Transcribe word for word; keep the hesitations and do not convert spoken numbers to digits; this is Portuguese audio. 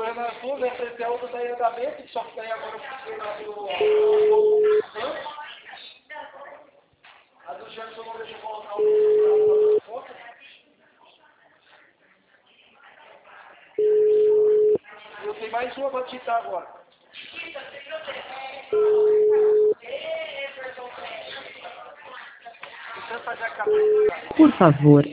problema é tudo, essa é a outra daí andamento, só que daí agora eu fiquei lá do... A do Jameson não deixa eu colocar o foto. Eu tenho mais uma para digitar agora. Por favor,